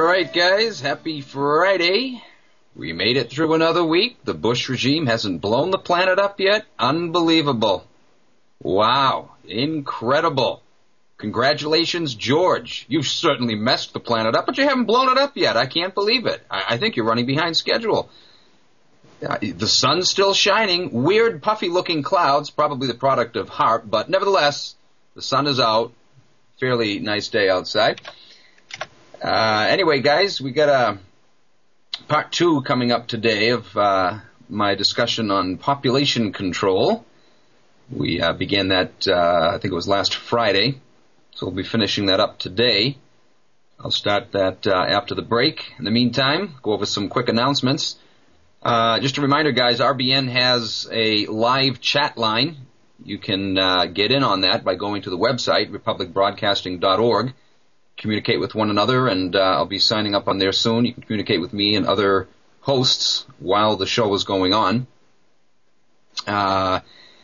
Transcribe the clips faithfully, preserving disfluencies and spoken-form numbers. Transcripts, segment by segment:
right, guys. Happy Friday. We made it through another week. The Bush regime hasn't blown the planet up yet. Unbelievable. Wow. Incredible. Congratulations, George. You've certainly messed the planet up, but you haven't blown it up yet. I can't believe it. I, I think you're running behind schedule. Uh, the sun's still shining. Weird, puffy-looking clouds, probably the product of HAARP, but nevertheless, the sun is out. Fairly nice day outside. Uh, anyway, guys, we got a part two coming up today of uh, my discussion on population control. We uh, began that, uh, I think it was last Friday, so we'll be finishing that up today. I'll start that uh, after the break. In the meantime, go over some quick announcements. Uh, just a reminder, guys, R B N has a live chat line. You can uh, get in on that by going to the website, republic broadcasting dot org. Communicate with one another, and uh, I'll be signing up on there soon. You can communicate with me and other hosts while the show is going on. Uh,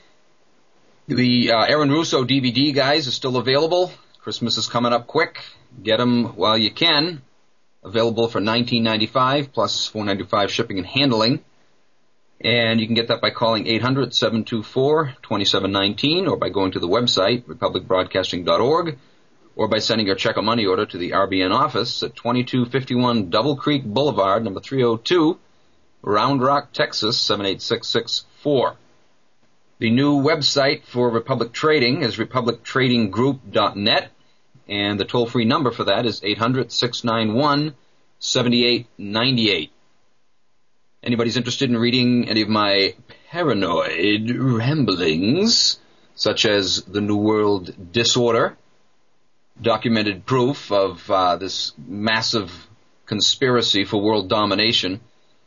the uh, Aaron Russo D V D, guys, is still available. Christmas is coming up quick. Get them while you can. Available for nineteen ninety-five dollars plus four ninety-five shipping and handling. And you can get that by calling eight hundred, seven two four, two seven one nine or by going to the website, republic broadcasting dot org, or by sending your check or money order to the R B N office at twenty-two fifty-one Double Creek Boulevard, number three oh two, Round Rock, Texas, seven eight six six four. The new website for Republic Trading is republic trading group dot net, and the toll-free number for that is eight hundred, six nine one, seven eight nine eight. Anybody's interested in reading any of my paranoid ramblings, such as the New World Disorder, documented proof of uh, this massive conspiracy for world domination,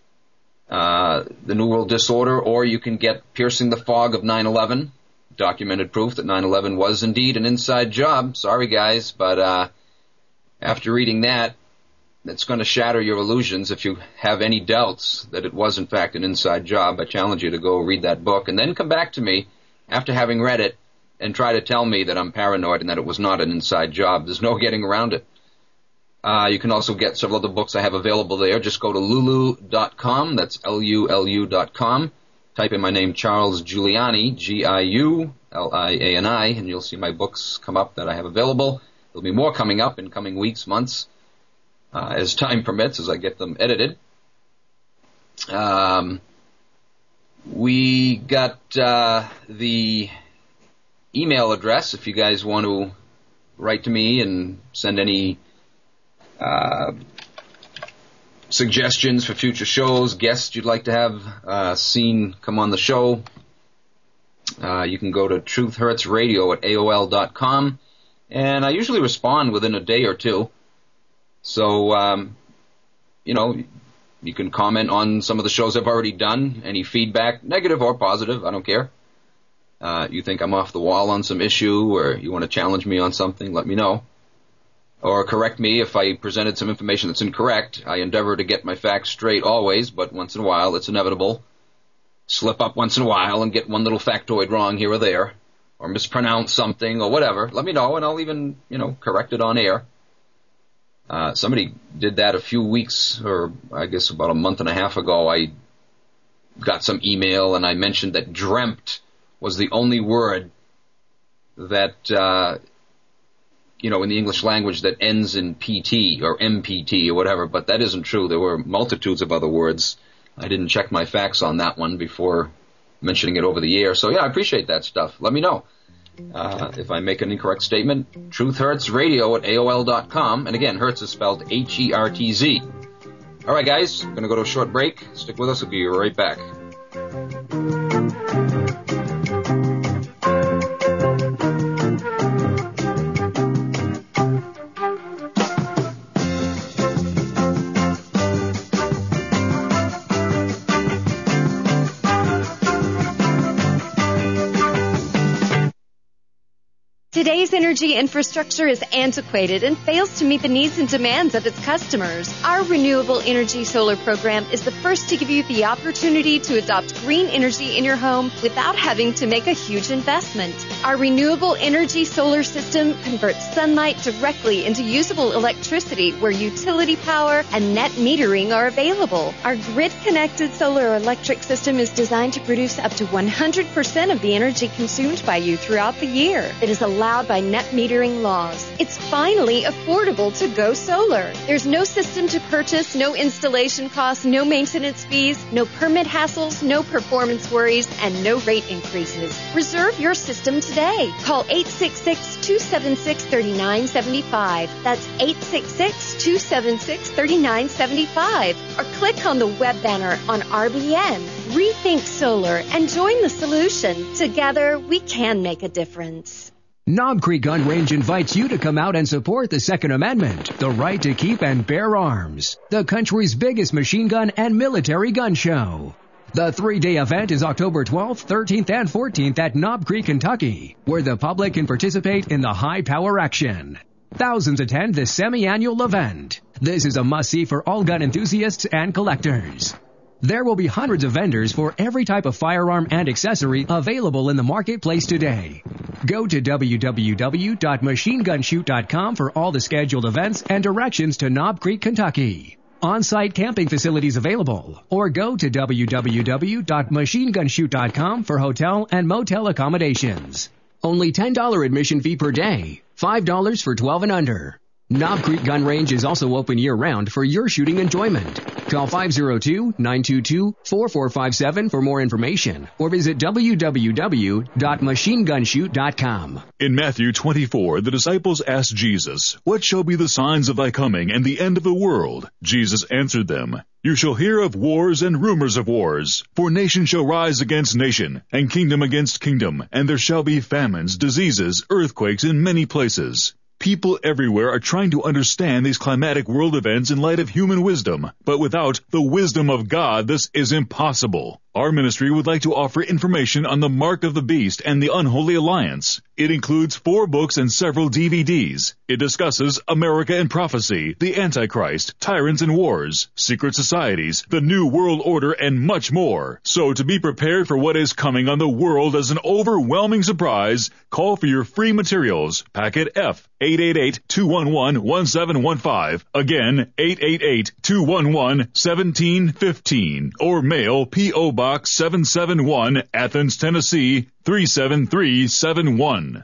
uh, the New World Disorder, or you can get Piercing the Fog of nine eleven, documented proof that nine eleven was indeed an inside job. Sorry, guys, but uh, after reading that, it's going to shatter your illusions if you have any doubts that it was, in fact, an inside job. I challenge you to go read that book and then come back to me after having read it and try to tell me that I'm paranoid and that it was not an inside job. There's no getting around it. Uh, you can also get several other books I have available there. Just go to lulu dot com. That's L U L U dot com. Type in my name, Charles Giuliani, G I U L I A N I, and you'll see my books come up that I have available. There'll be more coming up in coming weeks, months, uh, as time permits, as I get them edited. Um, we got uh, the email address if you guys want to write to me and send any uh, suggestions for future shows, guests you'd like to have uh, seen come on the show. Uh, you can go to truth hurts radio at A O L dot com, and I usually respond within a day or two. So, um, you know, you can comment on some of the shows I've already done, any feedback, negative or positive, I don't care. Uh, you think I'm off the wall on some issue, or you want to challenge me on something, let me know. Or correct me if I presented some information that's incorrect. I endeavor to get my facts straight always, but once in a while it's inevitable. Slip up once in a while and get one little factoid wrong here or there, or mispronounce something or whatever. Let me know, and I'll even, you know, correct it on air. Uh, somebody did that a few weeks, or I guess about a month and a half ago. I got some email, and I mentioned that dreamt was the only word that, uh, you know, in the English language that ends in P T or M P T or whatever, but that isn't true. There were multitudes of other words. I didn't check my facts on that one before mentioning it over the air. So, yeah, I appreciate that stuff. Let me know. Uh, if I make an incorrect statement, Truth Hurts Radio at A O L dot com. And again, Hertz is spelled H E R T Z. All right, guys, I'm going to go to a short break. Stick with us. We'll be right back. Today's energy infrastructure is antiquated and fails to meet the needs and demands of its customers. Our Renewable Energy Solar program is the first to give you the opportunity to adopt green energy in your home without having to make a huge investment. Our Renewable Energy Solar system converts sunlight directly into usable electricity where utility power and net metering are available. Our grid-connected solar electric system is designed to produce up to one hundred percent of the energy consumed by you throughout the year. It is allowed by net metering laws. It's finally affordable to go solar. There's no system to purchase, no installation costs, no maintenance fees, no permit hassles, no performance worries, and no rate increases. Reserve your system today. Call eight six six, two seven six, three nine seven five. That's eight six six, two seven six, three nine seven five. Or click on the web banner on R B N. Rethink Solar and join the solution. Together, we can make a difference. Knob Creek Gun Range invites you to come out and support the Second Amendment, the right to keep and bear arms, the country's biggest machine gun and military gun show. The three-day event is October twelfth, thirteenth, and fourteenth at Knob Creek, Kentucky, where the public can participate in the high-power action. Thousands attend this semi-annual event. This is a must-see for all gun enthusiasts and collectors. There will be hundreds of vendors for every type of firearm and accessory available in the marketplace today. Go to w w w dot machine gun shoot dot com for all the scheduled events and directions to Knob Creek, Kentucky. On-site camping facilities available, or go to w w w dot machine gun shoot dot com for hotel and motel accommodations. Only ten dollars admission fee per day, five dollars for twelve and under. Knob Creek Gun Range is also open year-round for your shooting enjoyment. Call five oh two, nine two two, four four five seven for more information or visit w w w dot machine gun shoot dot com. In Matthew twenty-four, the disciples asked Jesus, "What shall be the signs of thy coming and the end of the world?" Jesus answered them, "You shall hear of wars and rumors of wars. For nation shall rise against nation, and kingdom against kingdom, and there shall be famines, diseases, earthquakes in many places." People everywhere are trying to understand these climatic world events in light of human wisdom, but without the wisdom of God, this is impossible. Our ministry would like to offer information on the Mark of the Beast and the Unholy Alliance. It includes four books and several D V Ds. It discusses America and prophecy, the Antichrist, tyrants and wars, secret societies, the New World Order, and much more. So to be prepared for what is coming on the world as an overwhelming surprise, call for your free materials. Packet F, eight eight eight, two one one, one seven one five. Again, eight eight eight, two one one, one seven one five. Or mail P O Box seven seven one, Athens, Tennessee, three seven three seven one.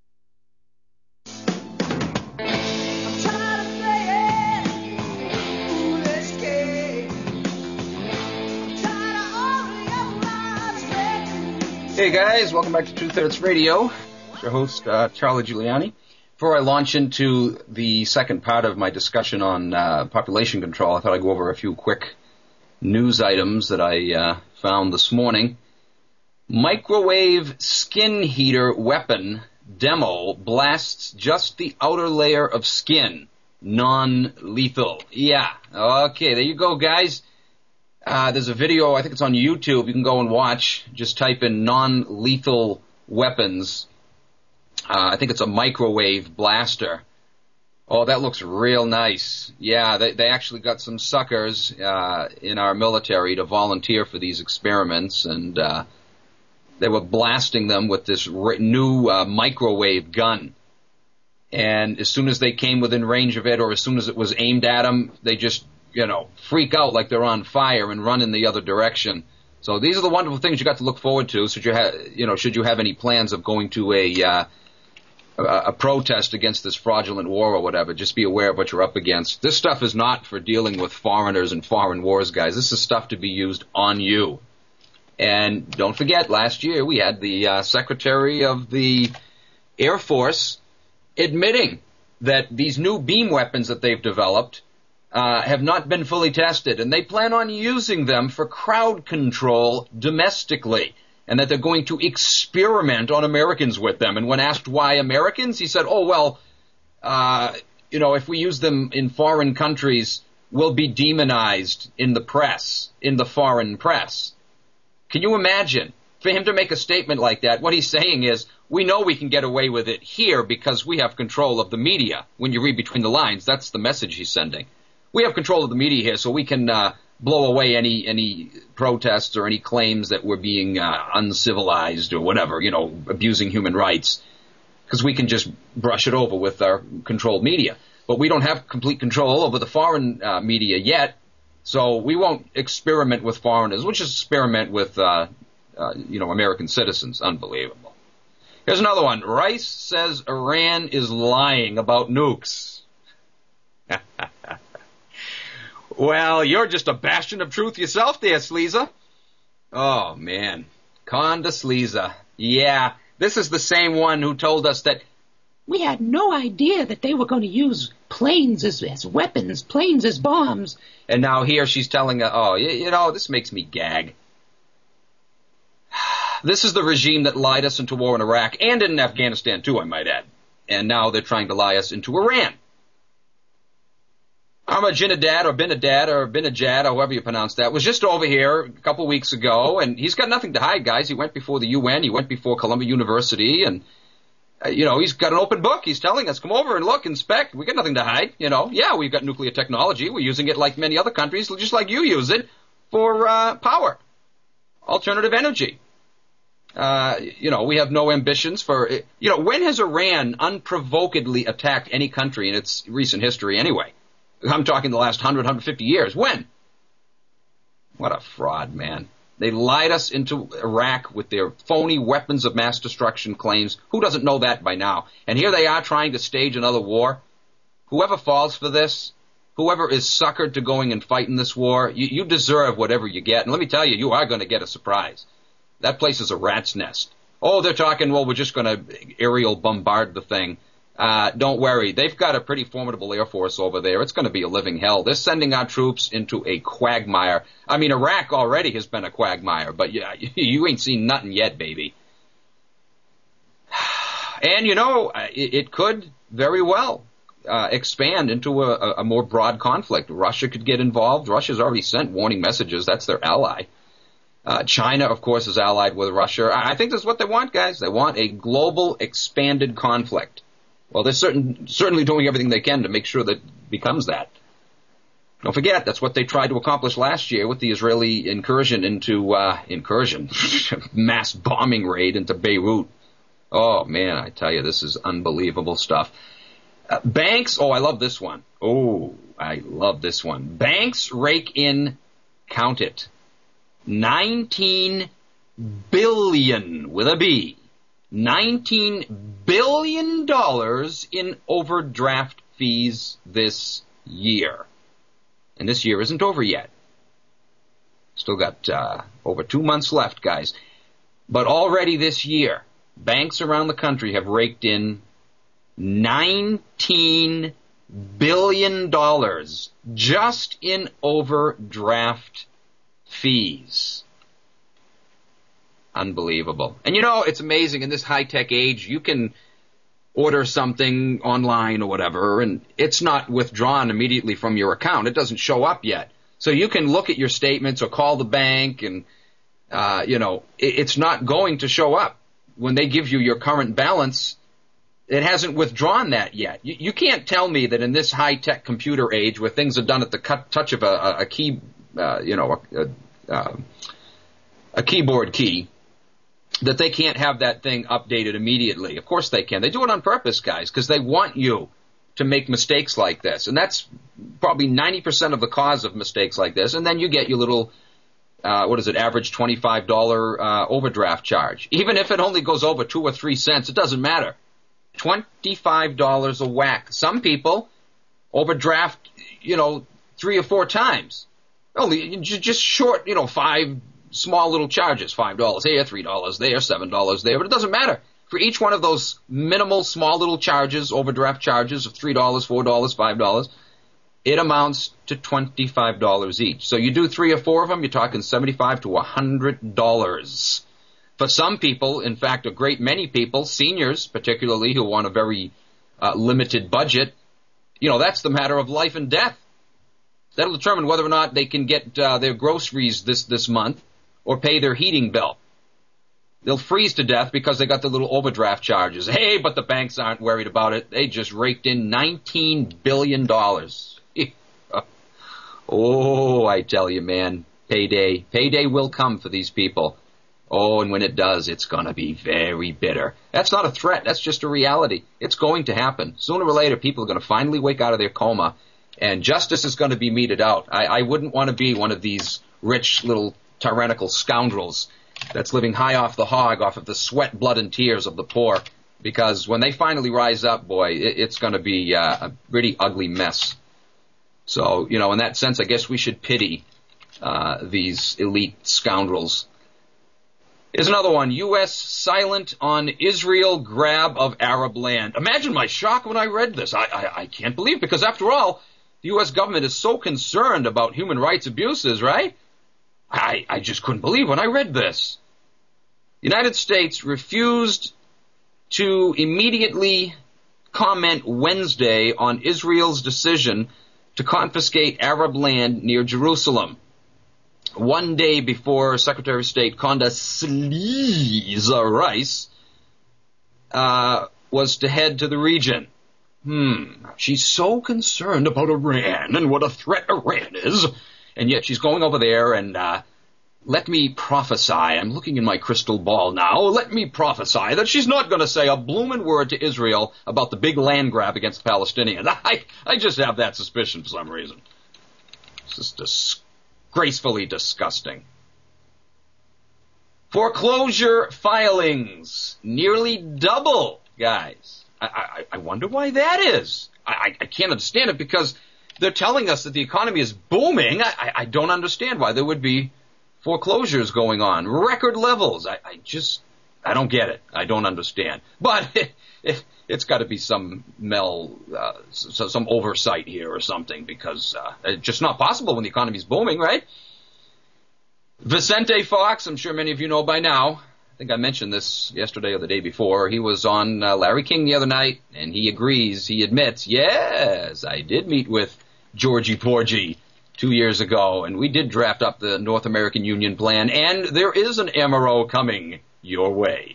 Hey guys, welcome back to Two Thirds Radio. It's your host, uh, Charlie Giuliani. Before I launch into the second part of my discussion on uh, population control, I thought I'd go over a few quick news items that I uh, found this morning. Microwave skin heater weapon demo blasts just the outer layer of skin. Non-lethal. Yeah, okay, there you go, guys. Uh, there's a video, I think it's on YouTube, you can go and watch. Just type in non-lethal weapons. Uh, I think it's a microwave blaster. Oh, that looks real nice. Yeah, they, they actually got some suckers uh, in our military to volunteer for these experiments, and uh, they were blasting them with this r- new uh, microwave gun. And as soon as they came within range of it, or as soon as it was aimed at them, they just, you know, freak out like they're on fire and run in the other direction. So these are the wonderful things you got to look forward to. Should you have, you know, should you have any plans of going to a uh, a, a protest against this fraudulent war or whatever, just be aware of what you're up against. This stuff is not for dealing with foreigners and foreign wars, guys. This is stuff to be used on you. And don't forget, last year we had the uh, Secretary of the Air Force admitting that these new beam weapons that they've developed uh, have not been fully tested, and they plan on using them for crowd control domestically, and that they're going to experiment on Americans with them. And when asked why Americans, he said, oh, well, uh, you know, if we use them in foreign countries, we'll be demonized in the press, in the foreign press. Can you imagine? For him to make a statement like that, what he's saying is, we know we can get away with it here because we have control of the media. When you read between the lines, that's the message he's sending. We have control of the media here, so we can uh, blow away any any protests or any claims that we're being uh, uncivilized or whatever, you know, abusing human rights, because we can just brush it over with our controlled media. But we don't have complete control over the foreign uh, media yet, so we won't experiment with foreigners. We'll just experiment with, uh, uh, you know, American citizens. Unbelievable. Here's another one. Rice says Iran is lying about nukes. Well, you're just a bastion of truth yourself there, Sleaza. Oh, man. Conda Sleaza. Yeah, this is the same one who told us that we had no idea that they were going to use planes as, as weapons, planes as bombs. And now here she's telling us, oh, you, you know, this makes me gag. This is the regime that lied us into war in Iraq and in Afghanistan, too, I might add. And now they're trying to lie us into Iran. Ahmadinejad or Binadad or Binajad, or however you pronounce that, was just over here a couple weeks ago, and he's got nothing to hide, guys. He went before the U N, he went before Columbia University, and, uh, you know, he's got an open book. He's telling us, come over and look, inspect. We got nothing to hide, you know. Yeah, we've got nuclear technology. We're using it like many other countries, just like you use it, for uh, power, alternative energy. Uh, you know, we have no ambitions for, you know, when has Iran unprovokedly attacked any country in its recent history anyway? I'm talking the last one hundred, one hundred fifty years. When? What a fraud, man. They lied us into Iraq with their phony weapons of mass destruction claims. Who doesn't know that by now? And here they are trying to stage another war. Whoever falls for this, whoever is suckered to going and fighting this war, you, you deserve whatever you get. And let me tell you, you are going to get a surprise. That place is a rat's nest. Oh, they're talking, well, we're just going to aerial bombard the thing. Uh, don't worry. They've got a pretty formidable Air Force over there. It's going to be a living hell. They're sending our troops into a quagmire. I mean, Iraq already has been a quagmire, but yeah, you ain't seen nothing yet, baby. And, you know, it, it could very well uh, expand into a, a more broad conflict. Russia could get involved. Russia's already sent warning messages. That's their ally. Uh, China, of course, is allied with Russia. I, I think that's what they want, guys. They want a global, expanded conflict. Well, they're certain, certainly doing everything they can to make sure that it becomes that. Don't forget, that's what they tried to accomplish last year with the Israeli incursion into, uh, incursion, mass bombing raid into Beirut. Oh, man, I tell you, this is unbelievable stuff. Uh, banks, oh, I love this one. Oh, I love this one. Banks rake in, count it, nineteen billion with a B. nineteen billion dollars in overdraft fees this year. And this year isn't over yet. Still got uh, over two months left, guys. But already this year, banks around the country have raked in nineteen billion dollars just in overdraft fees. Unbelievable. And you know, it's amazing in this high-tech age, you can order something online or whatever, and it's not withdrawn immediately from your account. It doesn't show up yet. So you can look at your statements or call the bank, and, uh, you know, it, it's not going to show up. When they give you your current balance, it hasn't withdrawn that yet. You, you can't tell me that in this high-tech computer age where things are done at the cut, touch of a, a, a key, uh, you know, a, a, a keyboard key, that they can't have that thing updated immediately. Of course they can. They do it on purpose, guys, because they want you to make mistakes like this. And that's probably ninety percent of the cause of mistakes like this. And then you get your little, uh, what is it, average twenty-five dollars uh, overdraft charge. Even if it only goes over two or three cents, it doesn't matter. twenty-five dollars a whack. Some people overdraft, you know, three or four times. Only just short, you know, five small little charges, five dollars here, three dollars there, seven dollars there, but it doesn't matter. For each one of those minimal, small little charges, overdraft charges of three dollars, four dollars, five dollars, it amounts to twenty-five dollars each. So you do three or four of them, you're talking seventy-five to one hundred dollars. For some people, in fact, a great many people, seniors particularly, who want a very uh, limited budget, you know, that's the matter of life and death. That'll determine whether or not they can get uh, their groceries this, this month, or pay their heating bill. they'll freeze to death because they got the little overdraft charges. Hey, but the banks aren't worried about it. They just raked in nineteen billion dollars. Oh, I tell you, man, payday. Payday will come for these people. Oh, and when it does, it's going to be very bitter. That's not a threat. That's just a reality. It's going to happen. Sooner or later, people are going to finally wake out of their coma, and justice is going to be meted out. I, I wouldn't want to be one of these rich little tyrannical scoundrels that's living high off the hog, off of the sweat, blood, and tears of the poor, because when they finally rise up, boy, it, it's going to be uh, a pretty ugly mess. So, you know, in that sense, I guess we should pity uh, these elite scoundrels. Here's another one. U S silent on Israel grab of Arab land. Imagine my shock when I read this. I, I, I can't believe it, because after all, the U S government is so concerned about human rights abuses, right? I, I just couldn't believe when I read this. The United States refused to immediately comment Wednesday on Israel's decision to confiscate Arab land near Jerusalem, one day before Secretary of State Condoleezza Rice uh, was to head to the region. Hmm, she's so concerned about Iran and what a threat Iran is, and yet she's going over there and, uh, let me prophesy, I'm looking in my crystal ball now, let me prophesy that she's not going to say a bloomin' word to Israel about the big land grab against the Palestinians. I, I just have that suspicion for some reason. It's just disgracefully disgusting. Foreclosure filings nearly double, guys. I, I, I wonder why that is. I, I can't understand it, because they're telling us that the economy is booming. I, I, I don't understand why there would be foreclosures going on, record levels. I, I just, I don't get it. I don't understand. But it, it, it's got to be some mel, uh, so, some oversight here or something, because uh, it's just not possible when the economy's booming, right? Vicente Fox, I'm sure many of you know by now. I think I mentioned this yesterday or the day before. He was on uh, Larry King the other night, and he agrees, he admits, yes, I did meet with Georgie Porgy two years ago, and we did draft up the North American Union Plan, and there is an M R O coming your way.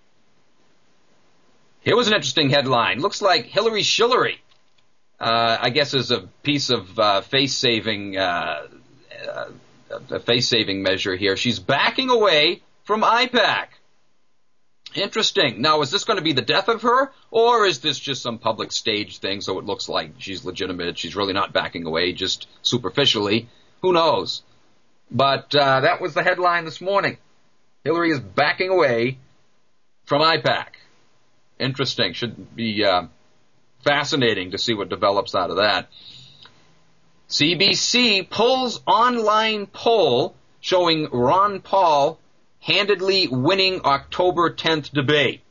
Here was an interesting headline. Looks like Hillary Schillery, uh, I guess, is a piece of uh, face-saving, uh, uh, a face-saving measure here. She's backing away from AIPAC. Interesting. Now, is this going to be the death of her, or is this just some public stage thing so it looks like she's legitimate, she's really not backing away, just superficially? Who knows? But uh, that was the headline this morning. Hillary is backing away from AIPAC. Interesting. Should be uh, fascinating to see what develops out of that. C B C pulls online poll showing Ron Paul handedly winning October tenth debate.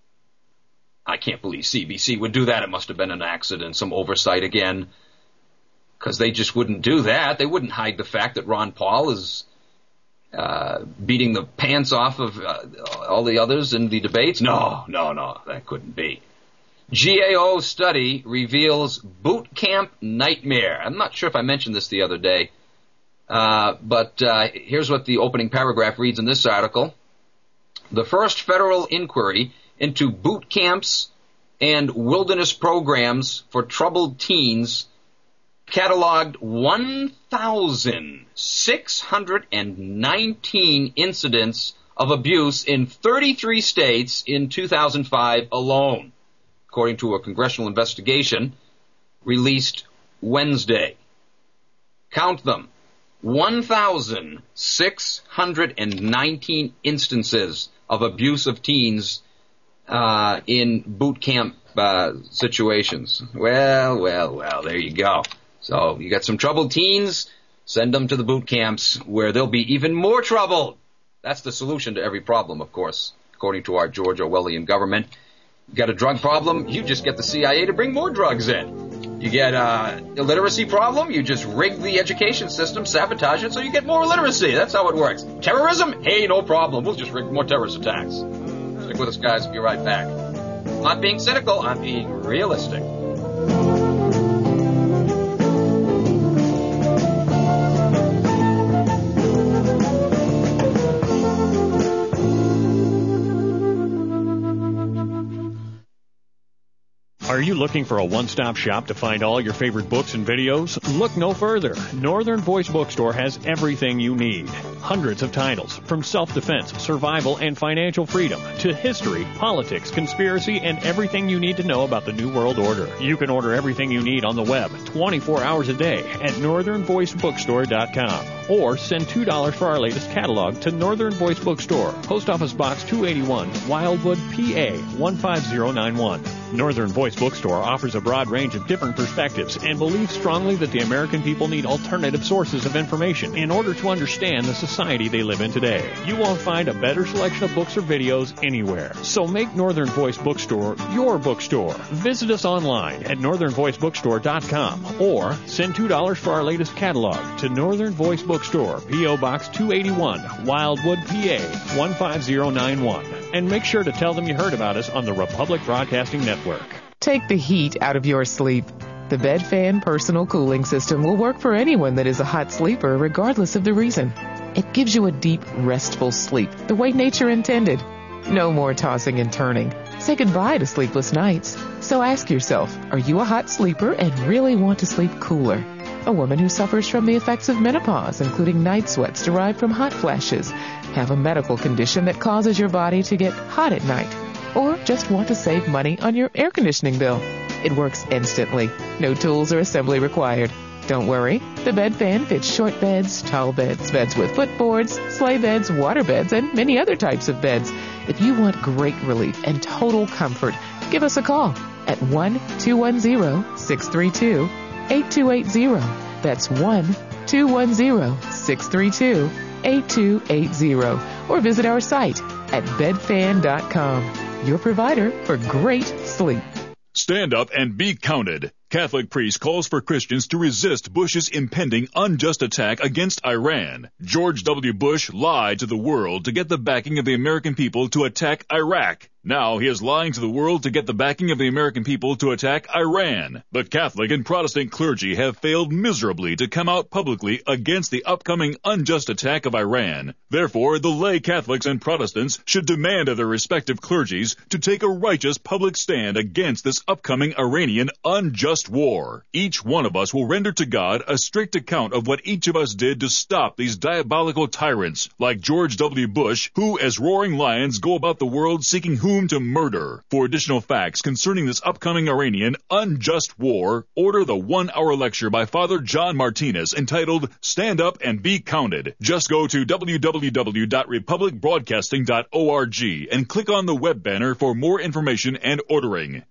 I can't believe C B C would do that. It must have been an accident, some oversight again, because they just wouldn't do that. They wouldn't hide the fact that Ron Paul is uh, beating the pants off of uh, all the others in the debates. No, no, no, that couldn't be. G A O study reveals boot camp nightmare. I'm not sure if I mentioned this the other day. Uh, but uh, here's what the opening paragraph reads in this article. The first federal inquiry into boot camps and wilderness programs for troubled teens cataloged one thousand six hundred nineteen incidents of abuse in thirty-three states in two thousand five alone, according to a congressional investigation released Wednesday. Count them. one thousand six hundred nineteen instances of abuse of teens uh, in boot camp uh, situations. Well, well, well, there you go. So you got some troubled teens, send them to the boot camps where they'll be even more troubled. That's the solution to every problem, of course, according to our George Orwellian government. You got a drug problem, you just get the C I A to bring more drugs in. You get an illiteracy problem, you just rig the education system, sabotage it so you get more illiteracy. That's how it works. Terrorism? Hey, no problem. We'll just rig more terrorist attacks. Stick with us, guys. We'll be right back. I'm not being cynical. I'm being realistic. Are you looking for a one-stop shop to find all your favorite books and videos? Look no further. Northern Voice Bookstore has everything you need. Hundreds of titles, from self-defense, survival, and financial freedom, to history, politics, conspiracy, and everything you need to know about the New World Order. You can order everything you need on the web twenty-four hours a day at northern voice bookstore dot com. Or send two dollars for our latest catalog to Northern Voice Bookstore, Post Office Box two eighty-one, Wildwood, P A one five zero nine one. Northern Voice Bookstore offers a broad range of different perspectives and believes strongly that the American people need alternative sources of information in order to understand the society they live in today. You won't find a better selection of books or videos anywhere. So make Northern Voice Bookstore your bookstore. Visit us online at northern voice bookstore dot com or send two dollars for our latest catalog to Northern Voice Bookstore, P O Box two eighty-one, Wildwood, P A one five zero nine one. And make sure to tell them you heard about us on the Republic Broadcasting Network. Take the heat out of your sleep. The BedFan Personal Cooling System will work for anyone that is a hot sleeper, regardless of the reason. It gives you a deep, restful sleep, the way nature intended. No more tossing and turning. Say goodbye to sleepless nights. So ask yourself, are you a hot sleeper and really want to sleep cooler? A woman who suffers from the effects of menopause, including night sweats derived from hot flashes, have a medical condition that causes your body to get hot at night, or just want to save money on your air conditioning bill. It works instantly. No tools or assembly required. Don't worry. The BedFan fits short beds, tall beds, beds with footboards, sleigh beds, water beds, and many other types of beds. If you want great relief and total comfort, give us a call at one two one zero, six three two, eight two eight zero. That's one two one zero, six three two, eight two eight zero. Or visit our site at bed fan dot com. Your provider for great sleep. Stand up and be counted. Catholic priest calls for Christians to resist Bush's impending unjust attack against Iran. George W. Bush lied to the world to get the backing of the American people to attack Iraq. Now he is lying to the world to get the backing of the American people to attack Iran. But Catholic and Protestant clergy have failed miserably to come out publicly against the upcoming unjust attack of Iran. Therefore, the lay Catholics and Protestants should demand of their respective clergies to take a righteous public stand against this upcoming Iranian unjust war. Each one of us will render to God a strict account of what each of us did to stop these diabolical tyrants like George W. Bush, who as roaring lions go about the world seeking whom to murder. For additional facts concerning this upcoming Iranian unjust war, order the one-hour lecture by Father John Martinez entitled Stand Up and Be Counted. Just go to w w w dot republic broadcasting dot org and click on the web banner for more information and ordering.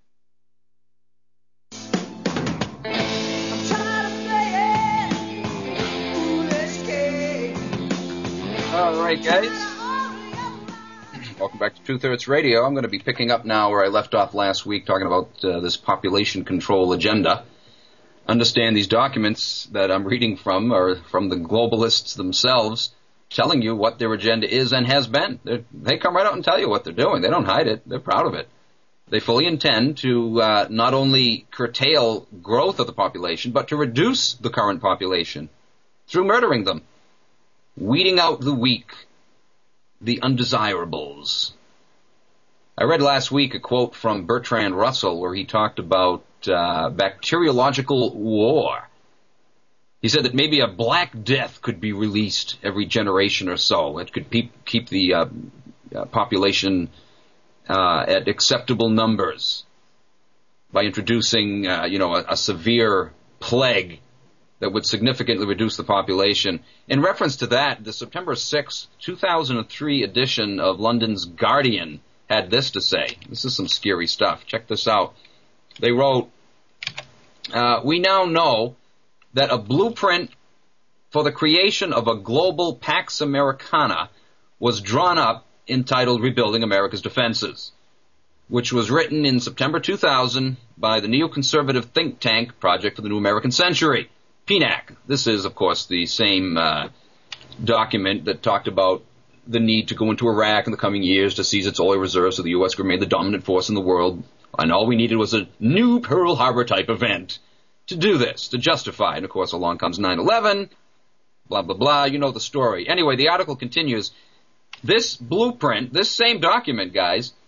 All right, guys. Welcome back to Truth Hurts Radio. I'm going to be picking up now where I left off last week, talking about uh, this population control agenda. Understand these documents that I'm reading from are from the globalists themselves, telling you what their agenda is and has been. They're, they come right out and tell you what they're doing. They don't hide it. They're proud of it. They fully intend to uh, not only curtail growth of the population, but to reduce the current population through murdering them, weeding out the weak, the undesirables. I read last week a quote from Bertrand Russell where he talked about uh, bacteriological war. He said that maybe a Black Death could be released every generation or so. It could pe- keep the uh, uh, population uh, at acceptable numbers by introducing, uh, you know, a, a severe plague that would significantly reduce the population. In reference to that, the September sixth, two thousand three edition of London's Guardian had this to say. This is some scary stuff. Check this out. They wrote, uh, we now know that a blueprint for the creation of a global Pax Americana was drawn up entitled Rebuilding America's Defenses, which was written in September two thousand by the neoconservative think tank Project for the New American Century, P N A C. This is, of course, the same uh, document that talked about the need to go into Iraq in the coming years to seize its oil reserves so the U S could remain the dominant force in the world. And all we needed was a new Pearl Harbor type event to do this, to justify. And, of course, along comes nine eleven, blah, blah, blah. You know the story. Anyway, the article continues. This blueprint, this same document, guys,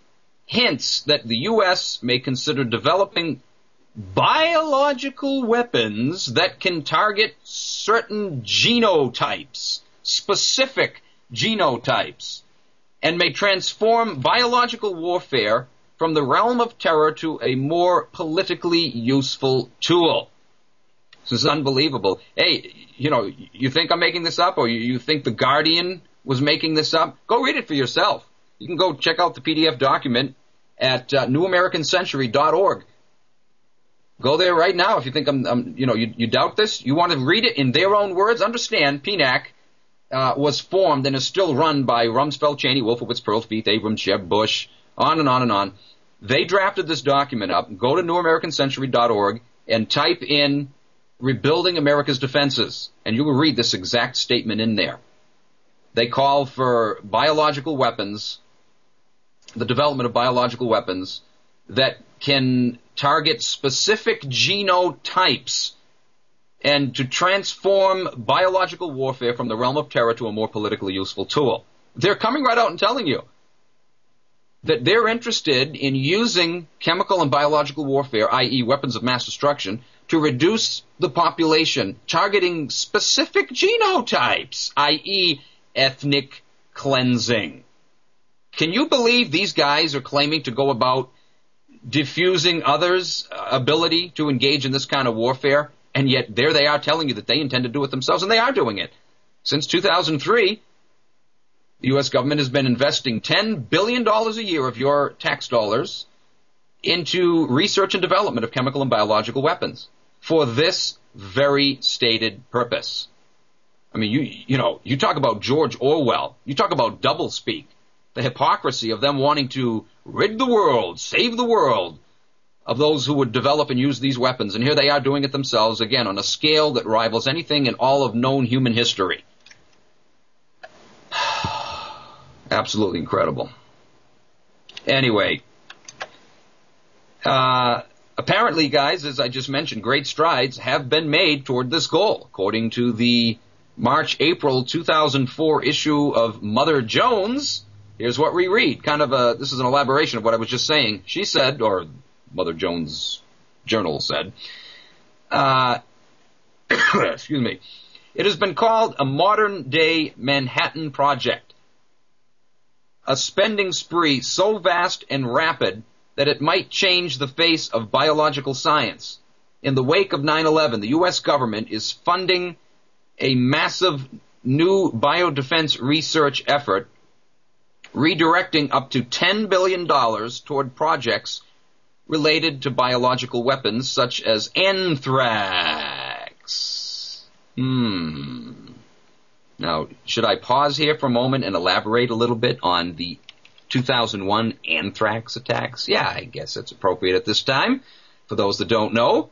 hints that the U S may consider developing biological weapons that can target certain genotypes, specific genotypes, and may transform biological warfare from the realm of terror to a more politically useful tool. This is unbelievable. Hey, you know, you think I'm making this up, or you think The Guardian was making this up? Go read it for yourself. You can go check out the P D F document at uh, new american century dot org. Go there right now if you think I'm, I'm you know, you, you doubt this. You want to read it in their own words. Understand, P NAC uh, was formed and is still run by Rumsfeld, Cheney, Wolfowitz, Pearl, Spieth, Abrams, Jeb Bush, on and on and on. They drafted this document up. Go to new american century dot org and type in Rebuilding America's Defenses, and you will read this exact statement in there. They call for biological weapons, the development of biological weapons that can target specific genotypes and to transform biological warfare from the realm of terror to a more politically useful tool. They're coming right out and telling you that they're interested in using chemical and biological warfare, that is weapons of mass destruction, to reduce the population, targeting specific genotypes, that is ethnic cleansing. Can you believe these guys are claiming to go about diffusing others' ability to engage in this kind of warfare, and yet there they are telling you that they intend to do it themselves, and they are doing it. Since two thousand three, the U S government has been investing ten billion dollars a year of your tax dollars into research and development of chemical and biological weapons for this very stated purpose. I mean, you you know, you talk about George Orwell, you talk about doublespeak, the hypocrisy of them wanting to rid the world, save the world of those who would develop and use these weapons. And here they are doing it themselves, again, on a scale that rivals anything in all of known human history. Absolutely incredible. Anyway, uh, apparently, guys, as I just mentioned, great strides have been made toward this goal, according to the March-April two thousand four issue of Mother Jones. Here's what we read. Kind of a, this is an elaboration of what I was just saying. She said, or Mother Jones' journal said, uh, excuse me, it has been called a modern-day Manhattan Project, a spending spree so vast and rapid that it might change the face of biological science. In the wake of nine eleven, the U S government is funding a massive new biodefense research effort, redirecting up to ten billion dollars toward projects related to biological weapons such as anthrax. Hmm. Now, should I pause here for a moment and elaborate a little bit on the two thousand one anthrax attacks? Yeah, I guess it's appropriate at this time. For those that don't know,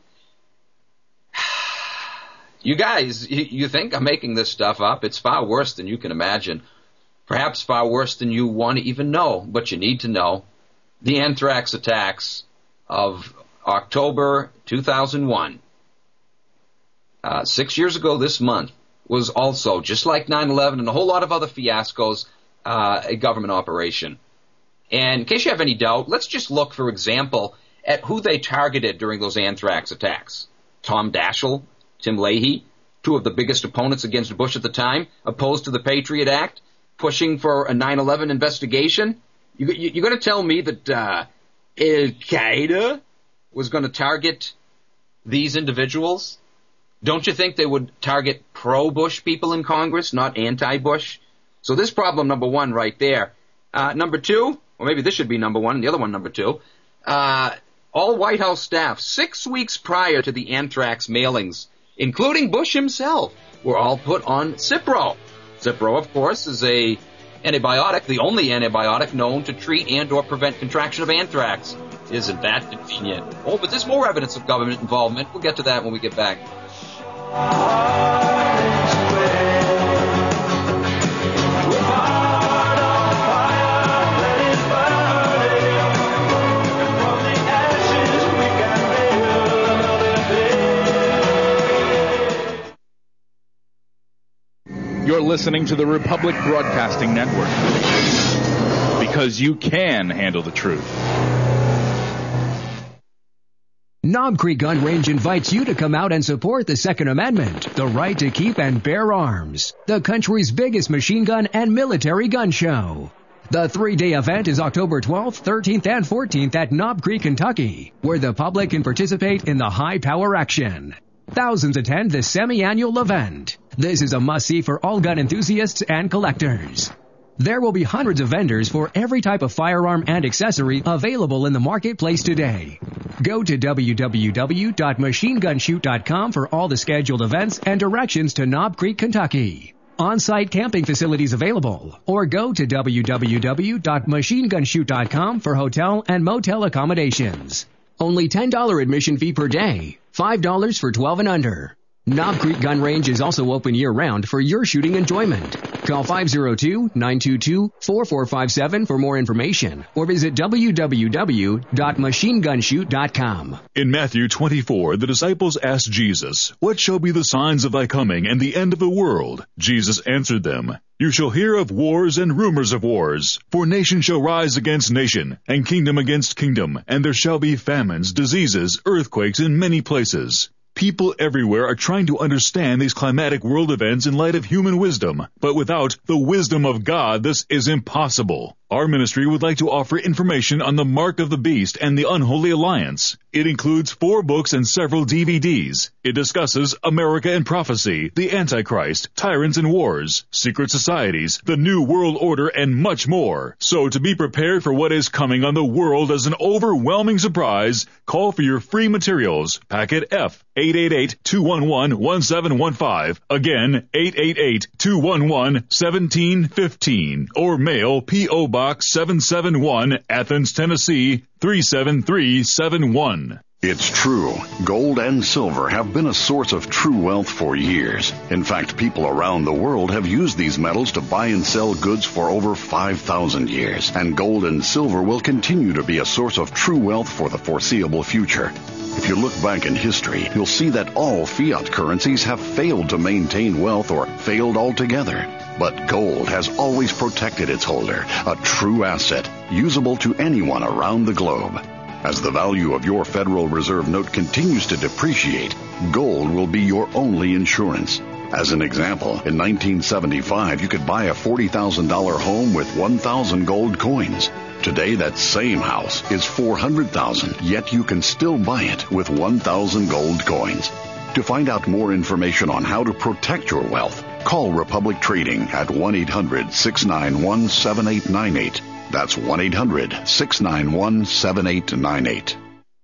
you guys, you, you think I'm making this stuff up. It's far worse than you can imagine. Perhaps far worse than you want to even know, but you need to know. The anthrax attacks of October two thousand one, uh, six years ago this month, was also, just like nine eleven and a whole lot of other fiascos, uh, a government operation. And in case you have any doubt, let's just look, for example, at who they targeted during those anthrax attacks. Tom Daschle, Tim Leahy, two of the biggest opponents against Bush at the time, opposed to the Patriot Act, pushing for a nine eleven investigation. You, you, you're going to tell me that uh, Al-Qaeda was going to target these individuals? Don't you think they would target pro-Bush people in Congress, not anti-Bush? So this problem number one right there. Uh, number two, or maybe this should be number one and the other one number two, uh, all White House staff, six weeks prior to the anthrax mailings, including Bush himself, were all put on Cipro. Cipro, of course, is a antibiotic, the only antibiotic known to treat and or prevent contraction of anthrax. Isn't that convenient? Oh, but there's more evidence of government involvement. We'll get to that when we get back. You're listening to the Republic Broadcasting Network. because you can handle the truth. Knob Creek Gun Range invites you to come out and support the Second Amendment, the right to keep and bear arms, the country's biggest machine gun and military gun show. The three-day event is October twelfth, thirteenth, and fourteenth at Knob Creek, Kentucky, where the public can participate in the high-power action. Thousands attend the semi-annual event. This is a must-see for all gun enthusiasts and collectors. There will be hundreds of vendors for every type of firearm and accessory available in the marketplace today. Go to w w w dot machine gun shoot dot com for all the scheduled events and directions to Knob Creek, Kentucky. On-site camping facilities available, or go to w w w dot machine gun shoot dot com for hotel and motel accommodations. Only ten dollars admission fee per day, five dollars for twelve and under. Knob Creek Gun Range is also open year-round for your shooting enjoyment. Call five oh two, nine two two, four four five seven for more information or visit w w w dot machine gun shoot dot com. In Matthew twenty-four, the disciples asked Jesus, "What shall be the signs of thy coming and the end of the world?" Jesus answered them, "You shall hear of wars and rumors of wars, for nation shall rise against nation, and kingdom against kingdom, and there shall be famines, diseases, earthquakes in many places." People everywhere are trying to understand these climatic world events in light of human wisdom, but without the wisdom of God, this is impossible. Our ministry would like to offer information on the Mark of the Beast and the Unholy Alliance. It includes four books and several D V Ds. It discusses America and Prophecy, the Antichrist, Tyrants and Wars, Secret Societies, the New World Order, and much more. So to be prepared for what is coming on the world as an overwhelming surprise, call for your free materials. Packet F, eight eight eight, two one one, one seven one five. Again, eight eight eight, two one one, one seven one five. Or mail P O Box seven seven one, Athens, Tennessee, three seven three seven one. It's true. Gold and silver have been a source of true wealth for years. In fact, people around the world have used these metals to buy and sell goods for over five thousand years. And gold and silver will continue to be a source of true wealth for the foreseeable future. If you look back in history, you'll see that all fiat currencies have failed to maintain wealth or failed altogether. But gold has always protected its holder, a true asset, usable to anyone around the globe. As the value of your Federal Reserve note continues to depreciate, gold will be your only insurance. As an example, in nineteen seventy-five, you could buy a forty thousand dollars home with one thousand gold coins. Today, that same house is four hundred thousand dollars, yet you can still buy it with one thousand gold coins. To find out more information on how to protect your wealth, call Republic Trading at one eight hundred, six nine one, seven eight nine eight. That's one eight hundred, six nine one, seven eight nine eight.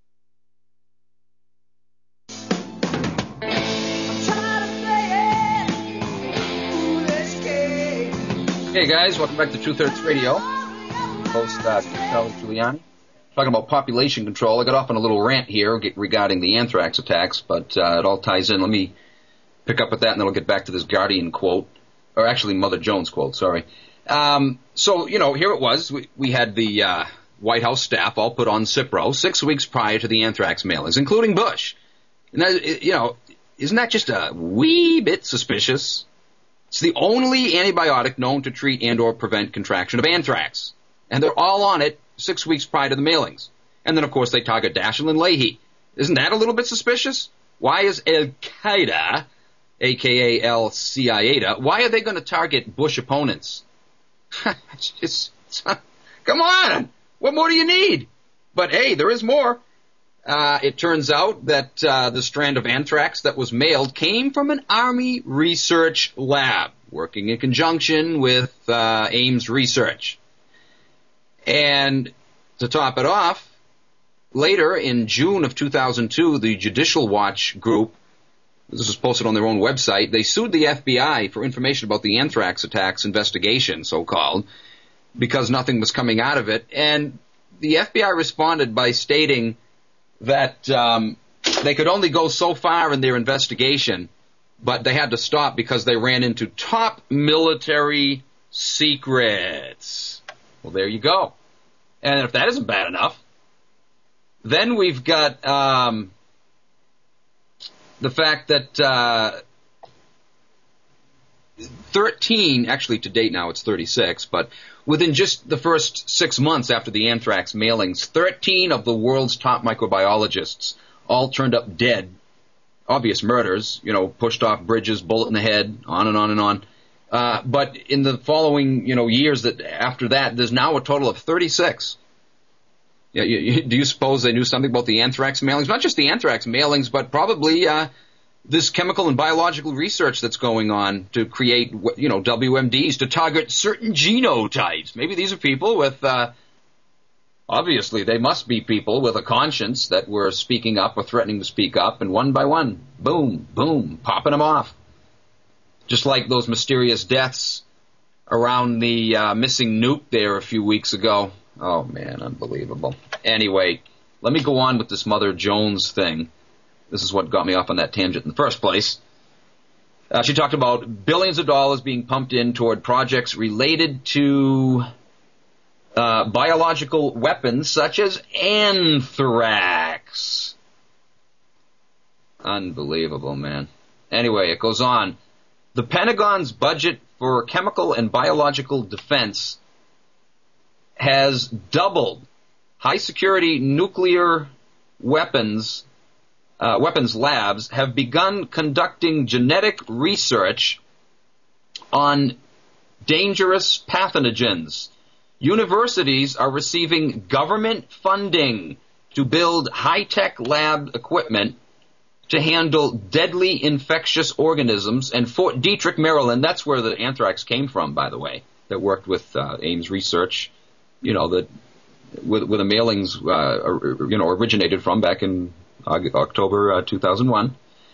Hey guys, welcome back to Truth Hurts Radio. Host uh, Charlie Giuliani. Talking about population control. I got off on a little rant here regarding the anthrax attacks, but uh, it all ties in. Let me pick up with that, and then I'll get back to this Guardian quote, or actually Mother Jones quote, sorry. Um, so, you know, here it was. We, we had the uh, White House staff all put on Cipro six weeks prior to the anthrax mailings, including Bush. And that, you know, isn't that just a wee bit suspicious? It's the only antibiotic known to treat and or prevent contraction of anthrax. And they're all on it six weeks prior to the mailings. And then, of course, they target Daschle and Leahy. Isn't that a little bit suspicious? Why is Al-Qaeda, a k a. Al-Qaeda, why are they going to target Bush opponents? Just, come on! What more do you need? But, hey, there is more. Uh, it turns out that uh, the strand of anthrax that was mailed came from an Army research lab, working in conjunction with uh, Ames Research. And to top it off, later in June of two thousand two, the Judicial Watch group, this was posted on their own website, they sued the F B I for information about the anthrax attacks investigation, so-called, because nothing was coming out of it. And the F B I responded by stating that um, they could only go so far in their investigation, but they had to stop because they ran into top military secrets. Well, there you go. And if that isn't bad enough, then we've got um, the fact that uh, thirteen, actually to date now it's thirty-six, but within just the first six months after the anthrax mailings, thirteen of the world's top microbiologists all turned up dead. Obvious murders, you know, pushed off bridges, bullet in the head, on and on and on. Uh, but in the following, you know, years that after that, there's now a total of thirty-six. Yeah, you, you, do you suppose they knew something about the anthrax mailings? Not just the anthrax mailings, but probably uh, this chemical and biological research that's going on to create, you know, W M Ds to target certain genotypes. Maybe these are people with, uh, obviously they must be people with a conscience that were speaking up or threatening to speak up, and one by one, boom, boom, popping them off. Just like those mysterious deaths around the uh, missing nuke there a few weeks ago. Oh, man, unbelievable. Anyway, let me go on with this Mother Jones thing. This is what got me off on that tangent in the first place. Uh, she talked about billions of dollars being pumped in toward projects related to uh, biological weapons such as anthrax. Unbelievable, man. Anyway, it goes on. The Pentagon's budget for chemical and biological defense has doubled. High-security nuclear weapons uh, weapons labs have begun conducting genetic research on dangerous pathogens. Universities are receiving government funding to build high-tech lab equipment to handle deadly infectious organisms. And Fort Detrick, Maryland, that's where the anthrax came from, by the way, that worked with uh, Ames Research, you know, that where, where the mailings, uh, you know, originated from back in October uh, two thousand one.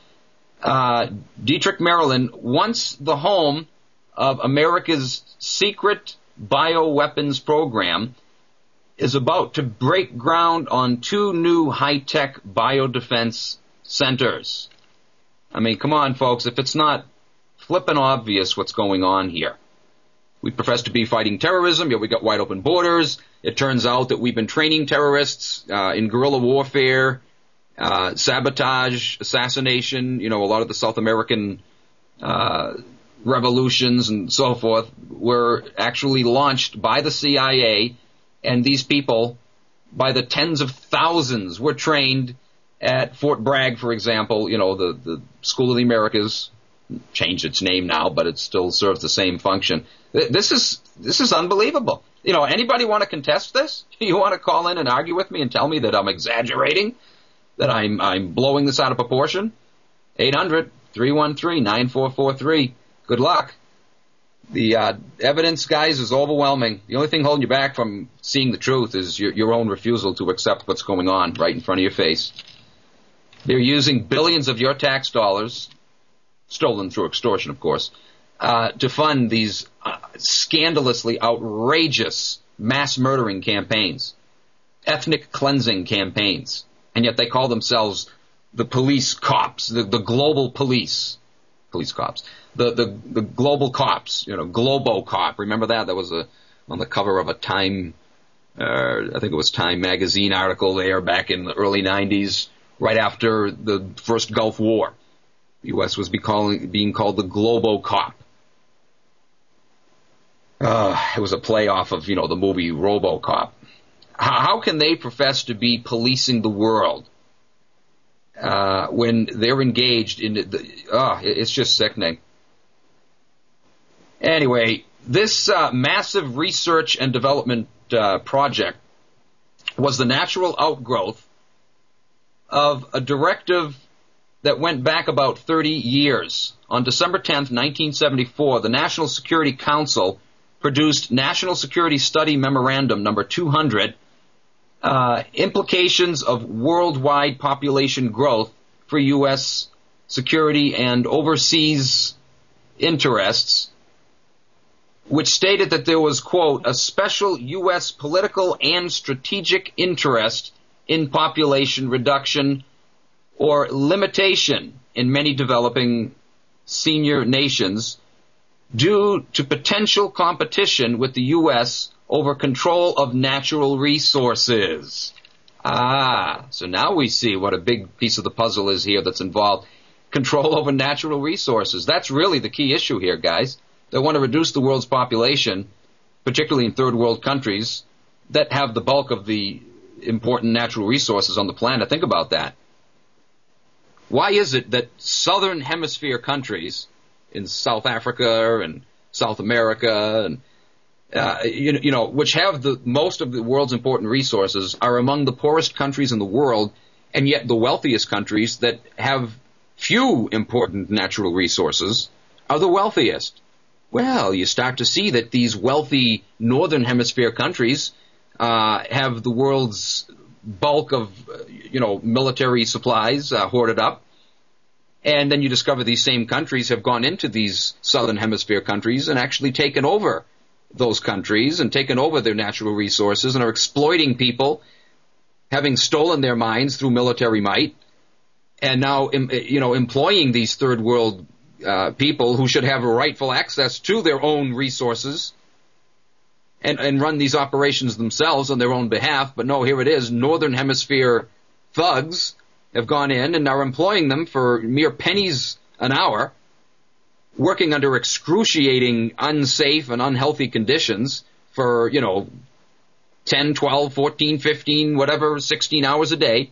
Uh, Detrick, Maryland, once the home of America's secret bioweapons program, is about to break ground on two new high-tech biodefense centers. I mean, come on, folks, if it's not flippin' obvious what's going on here. We profess to be fighting terrorism, yet we got wide open borders. It turns out that we've been training terrorists uh, in guerrilla warfare, uh, sabotage, assassination, you know, a lot of the South American uh, revolutions and so forth were actually launched by the C I A, and these people, by the tens of thousands, were trained at Fort Bragg, for example, you know, the, the School of the Americas, changed its name now, but it still serves the same function. This is this is unbelievable. You know, anybody want to contest this? You want to call in and argue with me and tell me that I'm exaggerating, that I'm I'm blowing this out of proportion? eight hundred, three one three, nine four four three. Good luck. The uh, evidence, guys, is overwhelming. The only thing holding you back from seeing the truth is your, your own refusal to accept what's going on right in front of your face. They're using billions of your tax dollars, stolen through extortion, of course, uh, to fund these uh, scandalously outrageous mass murdering campaigns, ethnic cleansing campaigns, and yet they call themselves the police cops, the, the global police, police cops, the, the, the global cops, you know, Globo Cop. Remember that? That was a, on the cover of a Time, uh, I think it was Time magazine article there back in the early nineties, right after the first Gulf War. The U S was be calling, being called the Globo Cop. Uh, it was a play off of, you know, the movie RoboCop. How, how can they profess to be policing the world uh, when they're engaged in the, uh, it's just sickening. Anyway, this uh, massive research and development uh, project was the natural outgrowth of a directive that went back about thirty years. On December tenth, nineteen seventy-four, the National Security Council produced National Security Study Memorandum number two hundred, uh, Implications of Worldwide Population Growth for U S Security and Overseas Interests, which stated that there was, quote, a special U S political and strategic interest in population reduction or limitation in many developing senior nations due to potential competition with the U S over control of natural resources. Ah, so now we see what a big piece of the puzzle is here that's involved. Control over natural resources. That's really the key issue here, guys. They want to reduce the world's population particularly in third world countries that have the bulk of the important natural resources on the planet. Think about that. Why is it that southern hemisphere countries in South Africa and South America and uh, you, you know, which have the most of the world's important resources, are among the poorest countries in the world, and yet the wealthiest countries that have few important natural resources are the wealthiest? Well, you start to see that these wealthy northern hemisphere countries uh, have the world's bulk of, you know, military supplies uh, hoarded up. And then you discover these same countries have gone into these southern hemisphere countries and actually taken over those countries and taken over their natural resources and are exploiting people, having stolen their minds through military might, and now, you know, employing these third world uh, people who should have rightful access to their own resources and, and run these operations themselves on their own behalf. But no, here it is. Northern hemisphere thugs have gone in and are employing them for mere pennies an hour, working under excruciating, unsafe, and unhealthy conditions for, you know, ten, twelve, fourteen, fifteen, whatever, sixteen hours a day.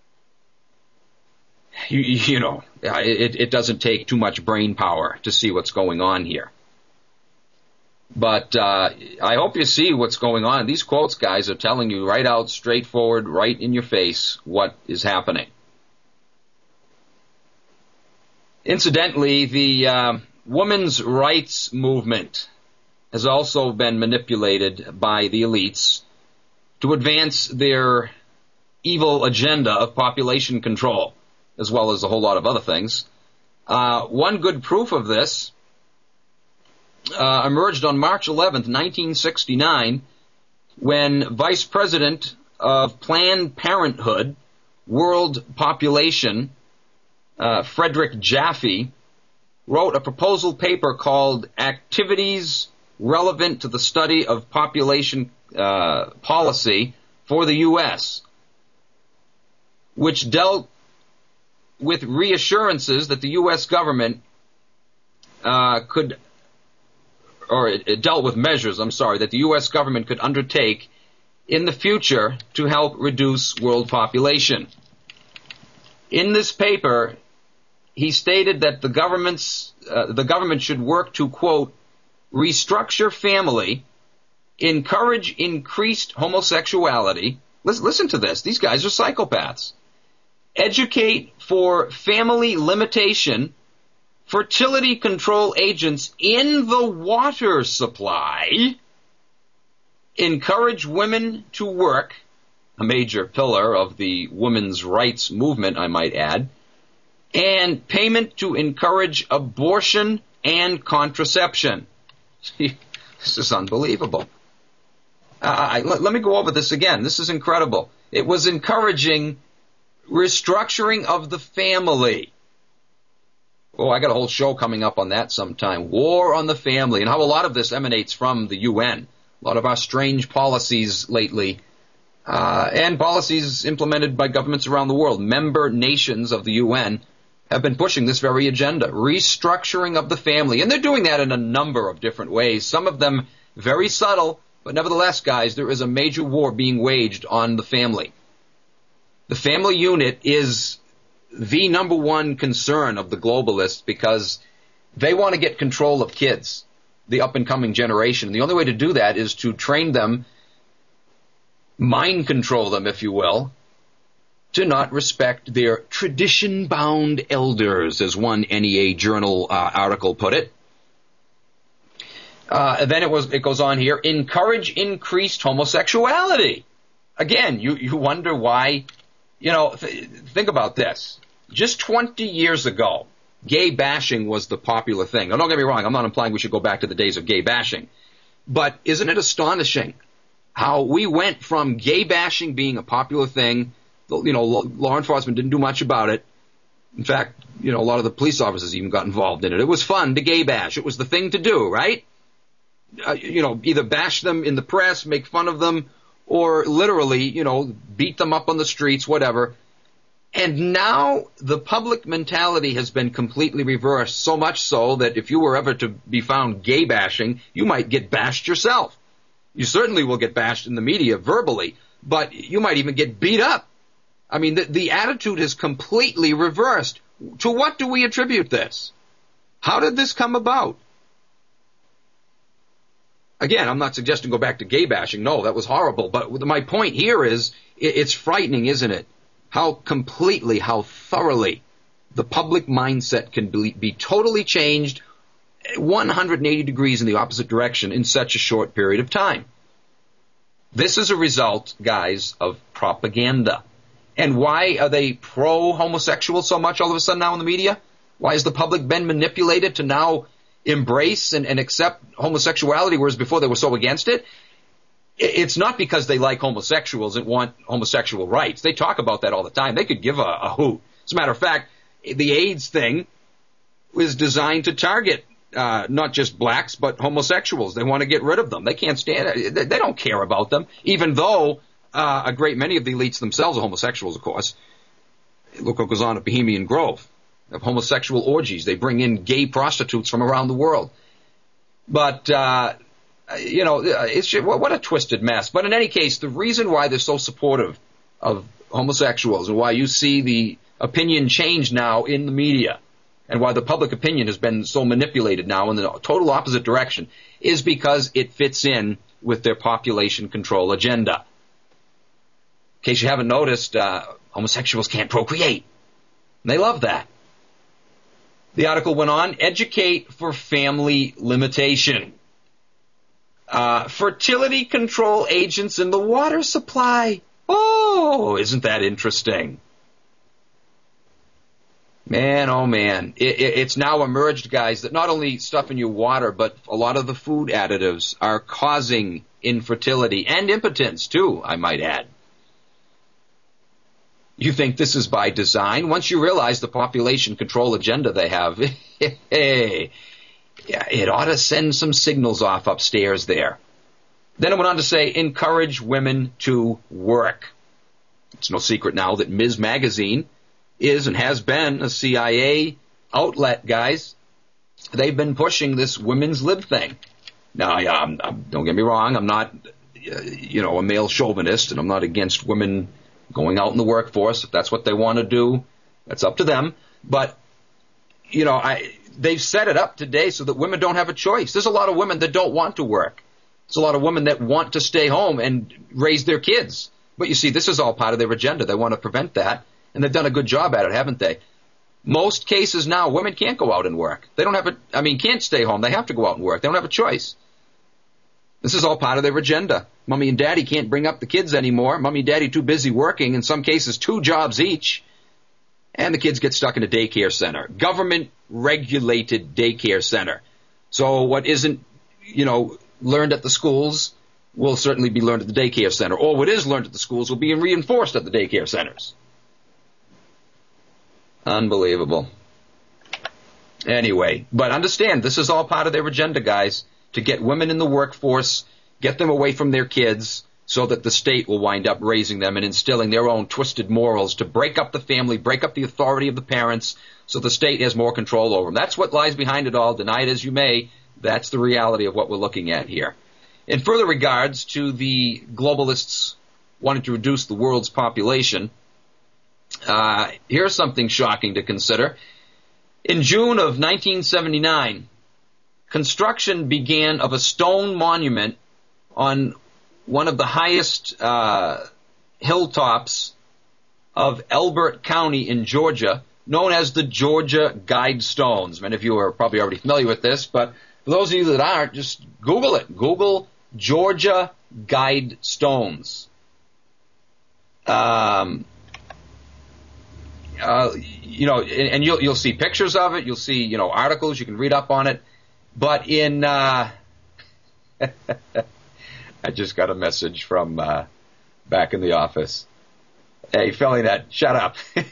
You, you know, it, it doesn't take too much brain power to see what's going on here. But uh, I hope you see what's going on. These quotes, guys, are telling you right out, straightforward, right in your face what is happening. Incidentally, the uh, women's rights movement has also been manipulated by the elites to advance their evil agenda of population control, as well as a whole lot of other things. Uh, one good proof of this uh, emerged on March eleventh, nineteen sixty-nine, when Vice President of Planned Parenthood World Population, uh, Frederick Jaffe, wrote a proposal paper called Activities Relevant to the Study of Population uh, Policy for the U S, which dealt with reassurances that the U S government uh, could, or it, it dealt with measures, I'm sorry, that the U S government could undertake in the future to help reduce world population. In this paper, he stated that the government's uh, the government should work to, quote, restructure family, encourage increased homosexuality. Listen, listen to this. These guys are psychopaths. Educate for family limitation, fertility control agents in the water supply, encourage women to work, a major pillar of the women's rights movement, I might add, and payment to encourage abortion and contraception. This is unbelievable. Uh, I, let, let me go over this again. This is incredible. It was encouraging restructuring of the family. Oh, I got a whole show coming up on that sometime. War on the family, and how a lot of this emanates from the U N. A lot of our strange policies lately, uh, and policies implemented by governments around the world. Member nations of the U N have been pushing this very agenda, restructuring of the family. And they're doing that in a number of different ways, some of them very subtle, but nevertheless, guys, there is a major war being waged on the family. The family unit is the number one concern of the globalists because they want to get control of kids, the up-and-coming generation. And the only way to do that is to train them, mind control them, if you will, to not respect their tradition-bound elders, as one N E A Journal uh, article put it. Uh, then it was it goes on here, encourage increased homosexuality. Again, you, you wonder why, you know, th- think about this. Just twenty years ago, gay bashing was the popular thing. Now, don't get me wrong, I'm not implying we should go back to the days of gay bashing. But isn't it astonishing how we went from gay bashing being a popular thing, you know, law enforcement didn't do much about it. In fact, you know, a lot of the police officers even got involved in it. It was fun to gay bash. It was the thing to do, right? Uh, you know, either bash them in the press, make fun of them, or literally, you know, beat them up on the streets, whatever. And now the public mentality has been completely reversed, so much so that if you were ever to be found gay bashing, you might get bashed yourself. You certainly will get bashed in the media verbally, but you might even get beat up. I mean, the, the attitude is completely reversed. To what do we attribute this? How did this come about? Again, I'm not suggesting go back to gay bashing. No, that was horrible. But my point here is, it's frightening, isn't it? How completely, how thoroughly the public mindset can be, be totally changed one hundred eighty degrees in the opposite direction in such a short period of time. This is a result, guys, of propaganda. And why are they pro-homosexual so much all of a sudden now in the media? Why has the public been manipulated to now embrace and, and accept homosexuality, whereas before they were so against it? It's not because they like homosexuals and want homosexual rights. They talk about that all the time. They could give a, a hoot. As a matter of fact, the AIDS thing was designed to target uh, not just blacks, but homosexuals. They want to get rid of them. They can't stand it. They, they don't care about them, even though uh, a great many of the elites themselves are homosexuals, of course. Look what goes on at Bohemian Grove. They have homosexual orgies. They bring in gay prostitutes from around the world. But, uh, you know, it's just, what a twisted mess. But in any case, the reason why they're so supportive of homosexuals and why you see the opinion change now in the media and why the public opinion has been so manipulated now in the total opposite direction is because it fits in with their population control agenda. In case you haven't noticed, uh, homosexuals can't procreate. And they love that. The article went on, educate for family limitation. Uh, fertility control agents in the water supply. Oh, isn't that interesting? Man, oh man. It, it, it's now emerged, guys, that not only stuff in your water, but a lot of the food additives are causing infertility and impotence, too, I might add. You think this is by design? Once you realize the population control agenda they have, hey, it ought to send some signals off upstairs there. Then it went on to say, encourage women to work. It's no secret now that Miz Magazine is and has been a C I A outlet, guys. They've been pushing this women's lib thing. Now, yeah, I'm, I'm, don't get me wrong, I'm not, uh, you know, a male chauvinist, and I'm not against women going out in the workforce. If that's what they want to do, that's up to them. But, you know, I, they've set it up today so that women don't have a choice. There's a lot of women that don't want to work. There's a lot of women that want to stay home and raise their kids. But you see, this is all part of their agenda. They want to prevent that, and they've done a good job at it, haven't they? Most cases now, women can't go out and work. They don't have a, I mean, can't stay home. They have to go out and work. They don't have a choice. This is all part of their agenda. Mommy and daddy can't bring up the kids anymore. Mommy and daddy too busy working, in some cases two jobs each. And the kids get stuck in a daycare center. Government-regulated daycare center. So what isn't, you know, learned at the schools will certainly be learned at the daycare center. Or what is learned at the schools will be reinforced at the daycare centers. Unbelievable. Anyway, but understand, this is all part of their agenda, guys. To get women in the workforce, get them away from their kids, so that the state will wind up raising them and instilling their own twisted morals to break up the family, break up the authority of the parents, so the state has more control over them. That's what lies behind it all. Deny it as you may, that's the reality of what we're looking at here. In further regards to the globalists wanting to reduce the world's population, uh, here's something shocking to consider. In June of nineteen seventy-nine, construction began of a stone monument on one of the highest uh, hilltops of Elbert County in Georgia, known as the Georgia Guidestones. Many of you are probably already familiar with this, but for those of you that aren't, just Google it. Google Georgia Guidestones. Um, uh, you know, and, and you'll you'll see pictures of it. You'll see, you know, articles. You can read up on it. But in, uh, I just got a message from uh, back in the office. Hey, Fellinet, shut up.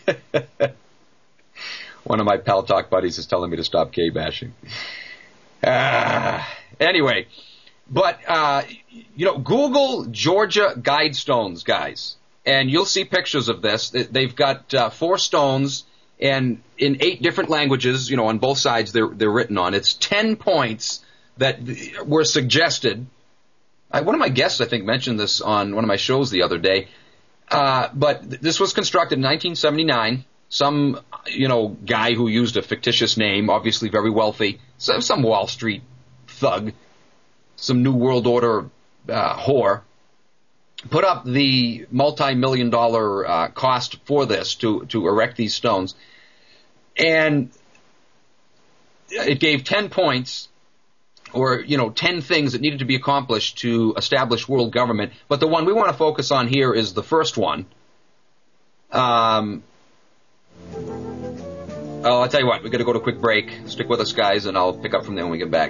One of my Pal Talk buddies is telling me to stop gay bashing. Uh, anyway, but, uh, you know, Google Georgia Guidestones, guys, and you'll see pictures of this. They've got uh, four stones, and in eight different languages, you know, on both sides they're they're written on. It's ten points that were suggested I, one of my guests, I think, mentioned this on one of my shows the other day. Uh, but th- this was constructed in nineteen seventy-nine. Some, you know, guy who used a fictitious name, obviously very wealthy, so some Wall Street thug, some New World Order uh, whore, put up the multi-million dollar uh, cost for this to, to erect these stones. And it gave ten points, or, you know, ten things that needed to be accomplished to establish world government. But the one we want to focus on here is the first one. Um, oh, I'll tell you what, we've got to go to a quick break. Stick with us, guys, and I'll pick up from there when we get back.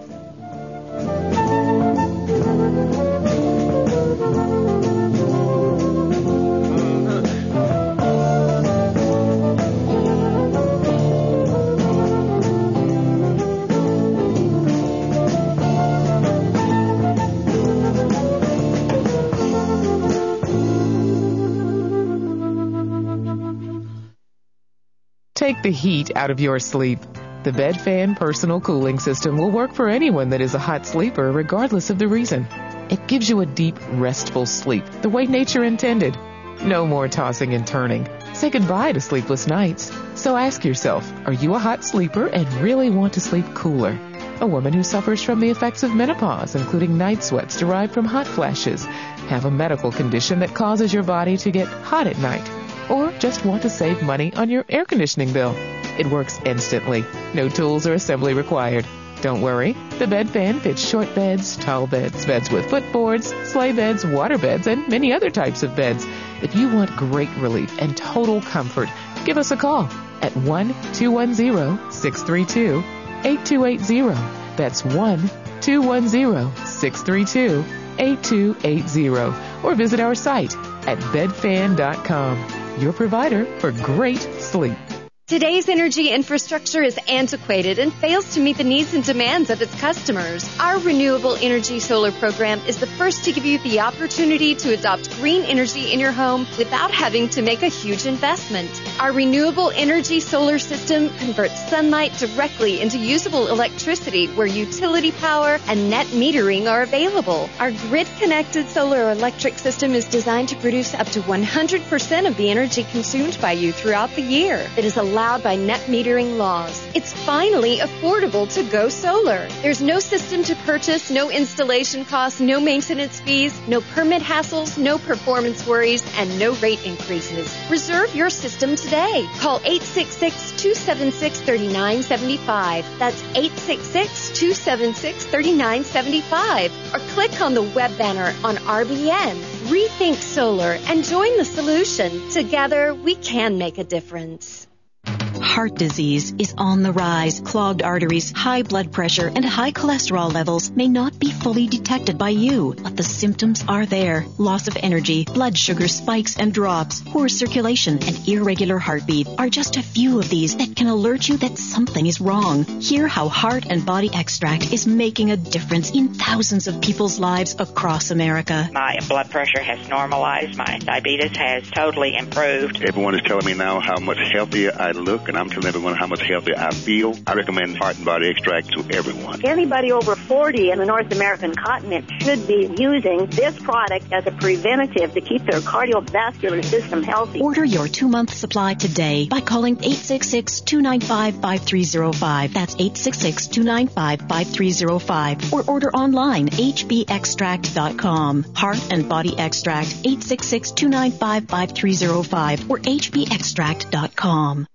Take the heat out of your sleep. The Bed Fan Personal Cooling System will work for anyone that is a hot sleeper, regardless of the reason. It gives you a deep, restful sleep, the way nature intended. No more tossing and turning. Say goodbye to sleepless nights. So ask yourself, are you a hot sleeper and really want to sleep cooler? A woman who suffers from the effects of menopause, including night sweats derived from hot flashes, have a medical condition that causes your body to get hot at night, or just want to save money on your air conditioning bill. It works instantly. No tools or assembly required. Don't worry. The Bed Fan fits short beds, tall beds, beds with footboards, sleigh beds, water beds, and many other types of beds. If you want great relief and total comfort, give us a call at one two one zero, six three two, eight two eight zero. That's one two one zero, six three two, eight two eight zero. Or visit our site at bed fan dot com. Your provider for great sleep. Today's energy infrastructure is antiquated and fails to meet the needs and demands of its customers. Our Renewable Energy Solar Program is the first to give you the opportunity to adopt green energy in your home without having to make a huge investment. Our Renewable Energy Solar System converts sunlight directly into usable electricity where utility power and net metering are available. Our grid-connected solar electric system is designed to produce up to one hundred percent of the energy consumed by you throughout the year. It is allowed by net metering laws. It's finally affordable to go solar. There's no system to purchase, no installation costs, no maintenance fees, no permit hassles, no performance worries, and no rate increases. Reserve your system today. Call eight six six, two seven six, three nine seven five. That's eight six six, two seven six, three nine seven five. Or click on the web banner on R B N. Rethink solar and join the solution. Together, we can make a difference. Heart disease is on the rise. Clogged arteries, high blood pressure, and high cholesterol levels may not be fully detected by you, but the symptoms are there. Loss of energy, blood sugar spikes and drops, poor circulation, and irregular heartbeat are just a few of these that can alert you that something is wrong. Hear how Heart and Body Extract is making a difference in thousands of people's lives across America. My blood pressure has normalized. My diabetes has totally improved. Everyone is telling me now how much healthier I look, and I'm telling everyone how much healthier I feel. I recommend Heart and Body Extract to everyone. Anybody over forty in the North American continent should be using this product as a preventative to keep their cardiovascular system healthy. Order your two-month supply today by calling eight six six, two nine five, five three zero five. That's eight six six, two nine five, five three zero five. Or order online, h b extract dot com. Heart and Body Extract, eight six six, two nine five, five three zero five or h b extract dot com.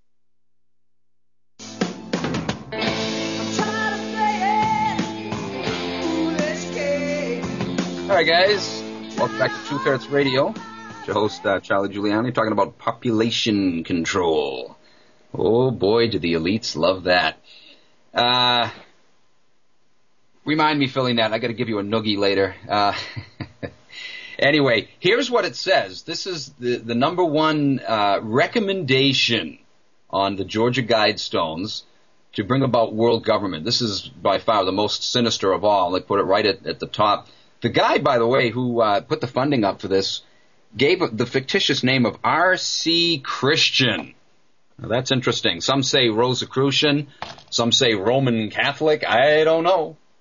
All right, guys. Welcome back to Truth Hurts Radio. It's your host, uh, Charlie Giuliani, talking about population control. Oh, boy, do the elites love that. Uh, remind me, filling that. I got to give you a noogie later. Uh, anyway, here's what it says. This is the, the number one uh, recommendation on the Georgia Guidestones to bring about world government. This is by far the most sinister of all. They put it right at, at the top. The guy, by the way, who uh, put the funding up for this gave the fictitious name of R C Christian. Now, that's interesting. Some say Rosicrucian. Some say Roman Catholic. I don't know.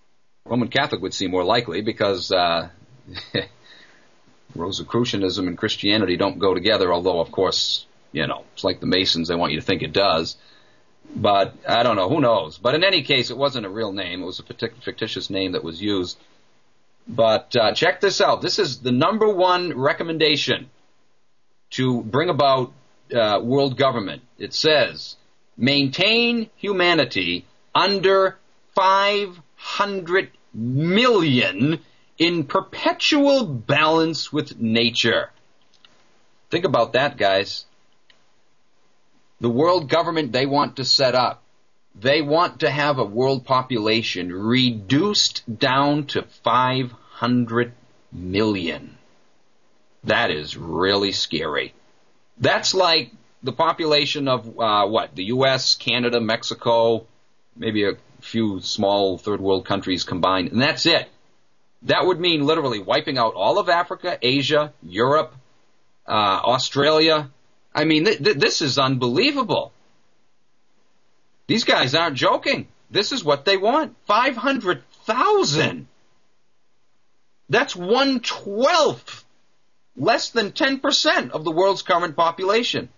Roman Catholic would seem more likely because uh, Rosicrucianism and Christianity don't go together, although, of course, you know, it's like the Masons. They want you to think it does. But I don't know. Who knows? But in any case, it wasn't a real name. It was a fictitious name that was used. But uh, check this out. This is the number one recommendation to bring about uh, world government. It says, maintain humanity under five hundred million in perpetual balance with nature. Think about that, guys. The world government they want to set up, they want to have a world population reduced down to five hundred million. That is really scary. That's like the population of, uh, what, the U S, Canada, Mexico, maybe a few small third world countries combined, and that's it. That would mean literally wiping out all of Africa, Asia, Europe, uh, Australia. I mean, th- th- this is unbelievable. These guys aren't joking. This is what they want. five hundred thousand. That's one twelfth, less than ten percent of the world's current population.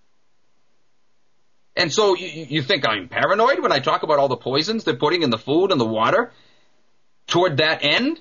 And so you, you think I'm paranoid when I talk about all the poisons they're putting in the food and the water toward that end?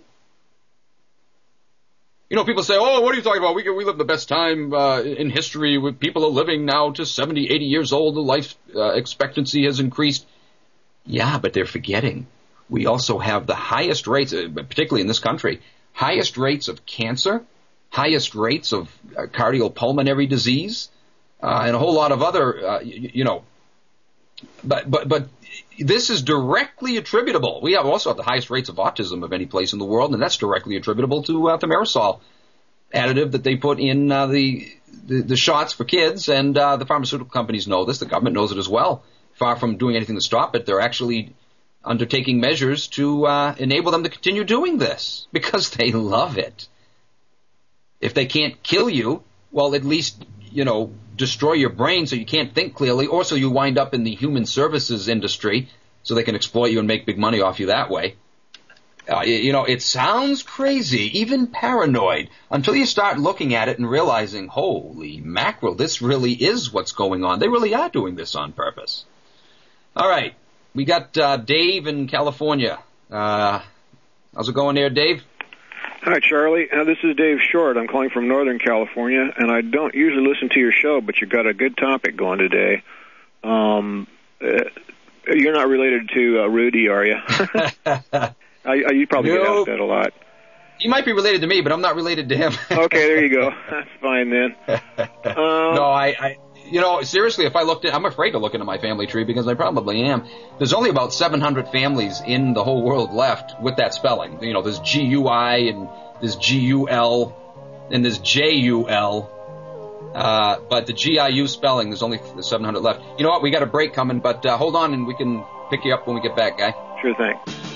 You know, people say, oh, what are you talking about? We, we live the best time uh, in history. With people are living now to seventy, eighty years old. The life uh, expectancy has increased. Yeah, but they're forgetting. We also have the highest rates, uh, particularly in this country, highest rates of cancer, highest rates of uh, cardiopulmonary disease, uh, and a whole lot of other, uh, you, you know. But, but, but this is directly attributable. We have also have the highest rates of autism of any place in the world, and that's directly attributable to uh, thimerosal additive that they put in uh, the, the the shots for kids, and uh, the pharmaceutical companies know this. The government knows it as well. Far from doing anything to stop it, they're actually undertaking measures to uh, enable them to continue doing this because they love it. If they can't kill you, well, at least, you know, destroy your brain so you can't think clearly, or so you wind up in the human services industry so they can exploit you and make big money off you that way. Uh, you know, it sounds crazy, even paranoid, until you start looking at it and realizing, holy mackerel, this really is what's going on. They really are doing this on purpose. All right, we got uh, Dave in California. Uh, how's it going there, Dave? Hi, Charlie. Uh, this is Dave Short. I'm calling from Northern California, and I don't usually listen to your show, but you got a good topic going today. Um, uh, you're not related to uh, Rudy, are you? I, I, you probably no. get asked that a lot. He might be related to me, but I'm not related to him. Okay, there you go. That's fine then. Um, no, I, I, you know, seriously, if I looked at, I'm afraid to look into my family tree because I probably am. There's only about seven hundred families in the whole world left with that spelling. You know, there's G U I and there's G U L and there's J U L. Uh, but the G I U spelling, there's only seven hundred left. You know what? We got a break coming, but uh, hold on and we can pick you up when we get back, guy. Sure thing.